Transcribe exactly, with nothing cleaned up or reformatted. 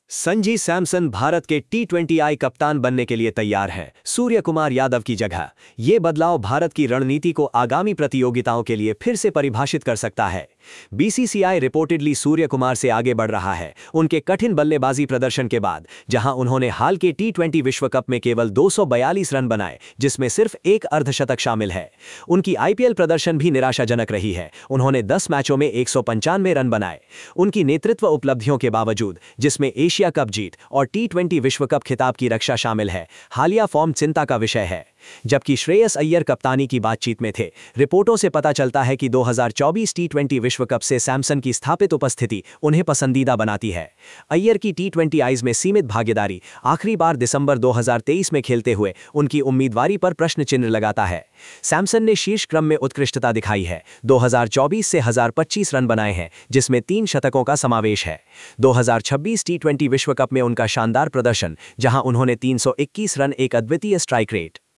संजी सैमसन भारत के T twenty I कप्तान बनने के लिए तैयार हैं, सूर्य कुमार यादव की जगह। ये बदलाव भारत की रणनीति को आगामी प्रतियोगिताओं के लिए फिर से परिभाषित कर सकता है। बीसीसीआई रिपोर्टेडली सूर्य कुमार से आगे बढ़ रहा है, उनके कठिन बल्लेबाजी प्रदर्शन के बाद, जहां उन्होंने हाल के टी ट्वेंटी विश्व कप में केवल दो सौ बयालीस रन बनाए, जिसमें सिर्फ एक अर्धशतक शामिल है। उनकी आईपीएल प्रदर्शन भी निराशाजनक रही है। उन्होंने दस मैचों में एक सौ पंचानवे रन बनाए। उनकी नेतृत्व उपलब्धियों के बावजूद, जिसमें एशिया कप जीत और टी ट्वेंटी विश्व कप खिताब की रक्षा शामिल है, हालिया फॉर्म चिंता का विषय है। जबकि श्रेयस अय्यर कप्तानी की बातचीत में थे, रिपोर्टों से पता चलता है कि दो हज़ार चौबीस टी ट्वेंटी विश्व कप से सैमसन की स्थापित उपस्थिति उन्हें पसंदीदा बनाती है। अय्यर की टी ट्वेंटी आईज में सीमित भागीदारी आखिरी बार दिसंबर दो हज़ार तेईस में खेलते हुए उनकी उम्मीदवारी पर प्रश्न चिन्ह लगाता है। सैमसन ने शीर्ष क्रम में उत्कृष्टता दिखाई है, दो हज़ार चौबीस से एक हज़ार पच्चीस रन बनाए हैं, जिसमें तीन शतकों का समावेश है। दो हज़ार छब्बीस टी ट्वेंटी विश्व कप में उनका शानदार प्रदर्शन, जहां उन्होंने तीन सौ इक्कीस रन, एक अद्वितीय स्ट्राइक रेट